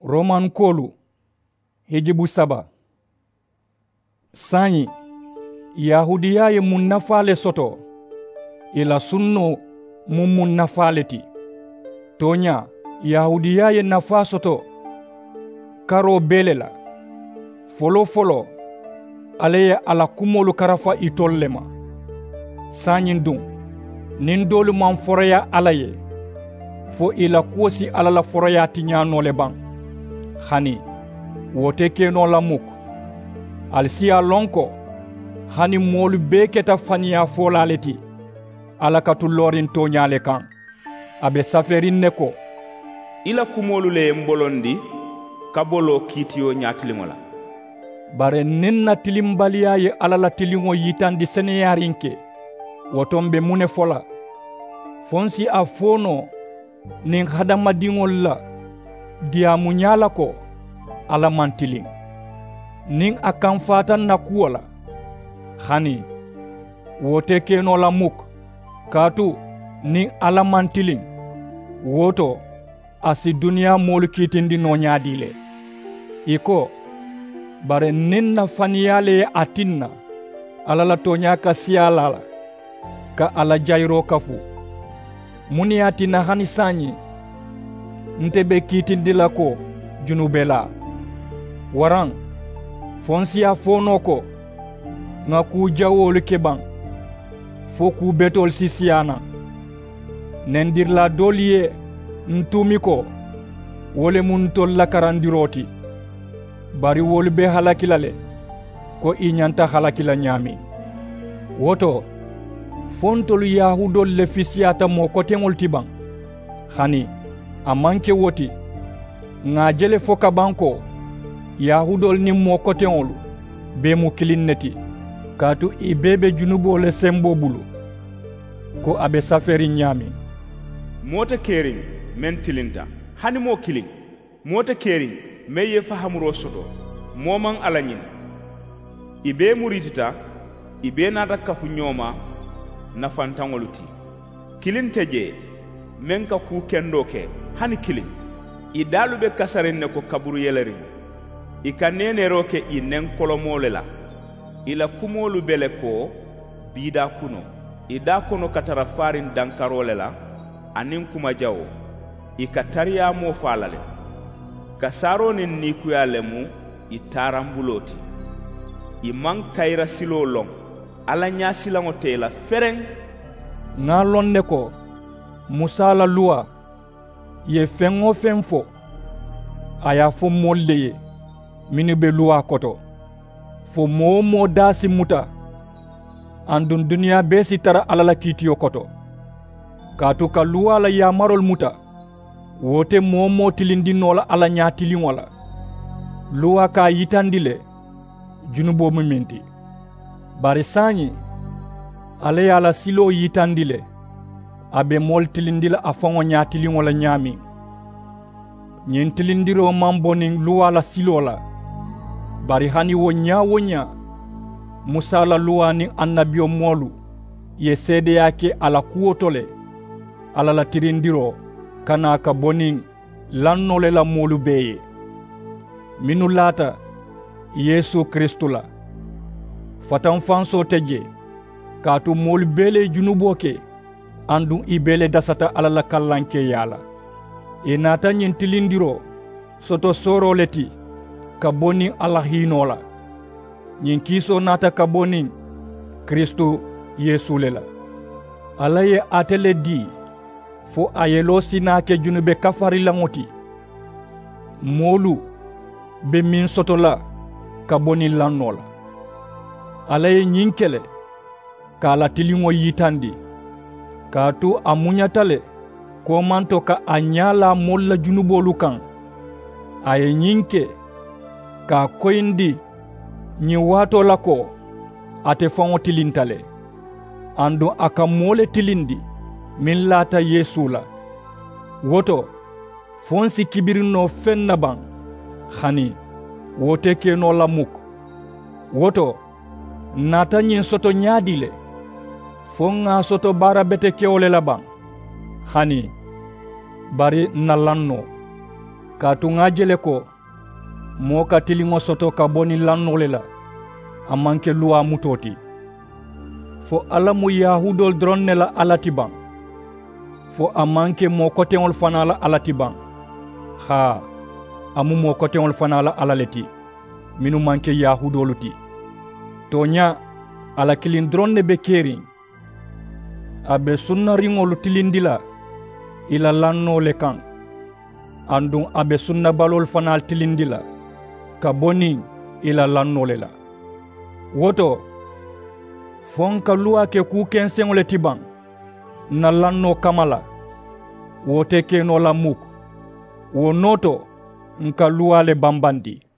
Roman kolu hijibu saba. Sanyi Yahudiya ye mun nafale soto ila sunno mun nafale ti. Tonya Yahudiya ye nafa soto karo belela. Folo ale ala kumolu karafa itollema. Sanyi dun nin dolu man foraya alaye fo ila kuosi ala la foraya ti ñanole ban. Hani wote keno la muk alsiya lonko hani molu beketa faniya folaleti ala katu lorin to ñale kan abe saferin ne ko ila kumolu le mbolondi kabolo kitiyo ñatilingola bare ninna tilimbaliya ye ala la tilingo yitandi seneyarinke wotombe mune fola fonsi a fono nin hadamadingol la diamu ñala ko ala mantilin nin akan fatan na kuola hani wote keno la muk katu nin ala mantilin woto asi dunia molu kitindi no ñadile iko bare nin na faniyale atinna ala la tonya ka siyala ka ala jayro kafu muniyati na hani sanyi ntebe kitindi la ko junubela waran fonsiya fono ko nga ku jawolu keban fo ku betol sisiyana nendir la doliye ntumi ko wole mun tol la karandiroti bari wolu be halakilale ko inyanta halakila nyami woto fontolu yahudol le fisiyata mo kotengol tiban hani amanke woti nga jele foka banko yahudol ni mo koteŋolu be mu kilinneti katu ibebe junubo le sembo bulu ko abe saferi nyami mota kering men tilinta hani mo kilin mota kering meye fahamuro soto moman alanyin ibe muritita ibe nata kafu nyoma na fantaŋolu ti kilinteje men ka ku kendo ke hani kilin idalu be kasarin ne ko kaburu yelerin ikanenero ke inen kolomole la ila kumolu bele ko bida kuno ida kono katara farin dankarole la anin kuma jawo ikatariya mo falale kasaro nin nikuyale mu itarambuloti iman kayra silo long ala nyasilango tela fereng ngalon ne ko Musa la loi ye fengo fenfo aya fo molleye minu be luwa koto fo mo dasi muta andun dunia be sitara alala kitiyo koto katu ka luwa la yamarol muta wote mo tilindinola ala ñatilingola luwa ka yitandile junubo muminti bari sanyi ale yala silo yitandile abe mol tilindila afango ñatilingola ñami ñin tilindiro mambonin luwa la silola bari hani wonya Musa la luwa ni annabiyo molu ye sede yake ala kuotole ala la tirindiro kana ka bonin lannole la molu beye minu lata Yesu Kristula fatan fanso teje katu molu bele junuboke andun ibele dasata ala la kallanke yala nata ñin tilindiro soto soro leti ka bonin ala hinola ñin kiso nata ka bonin Kristu Yesu lela ala ye atele di fo ayelo sinake junube kafari langoti molu be min soto la ka bonin lannola ala ye ñin kele ka la tilingo yitandi katu amuñatale ko manto ka a ñala molla junubolu kan aye ñinke ka koyindi ñi wato la ko ate faŋo tilintale andu aka mole tilindi min lata Yesu la woto fonsi kibirino fenna ban hani wote keno la muk woto nata ñin soto ñadile fonga soto bara bete kewole la ban hani bari nalanno Kaatu ŋa jele ko moo ka tiliŋo soto ka boni lannoo le la a maŋ ke luwa mutoo ti. Fo Alla mu Yahudol doroŋ ne la Alla ti baŋ. Fo a maŋ ke moo koteŋol fanaŋ la Alla ti baŋ. Haa, a mu moo koteŋol fanaŋ la Alla le ti, minnu maŋ ke Yahudolu ti. Tooňaa, Alla kiliŋ doroŋ ne be keeriŋ. A be sunnariŋolu tilindi la i la lannoo le kaŋ. Anduŋ a be sunnabalolu fanaŋ tilindi la ka boni i la lannoo le la. Woto, fo nka luwa ke kuu kenseŋo le ti baŋ na lannoo kama la, wo te kenoo la mukk. Wo nooto nka luwa le banbandi.